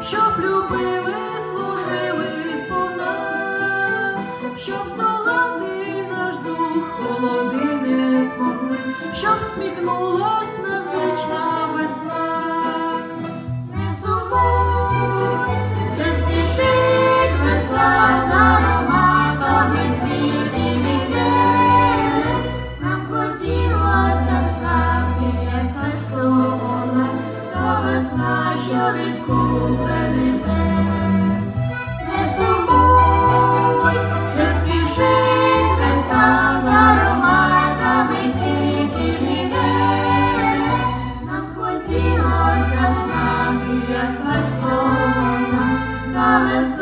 щоб любили, служили сповна, щоб здолати наш дух, холоди не змогли, щоб сміхнулась нам вічна весна. Не сумуй, вже спішить весна з ароматами квітів і дерев. Нам хотілося б знати, яка ж то вона, та весна, що від купини жде. Не сумуй, вже спішить весна з ароматами квітів і дерев. Нам хотілося б знати, яка ж то вона, та весна,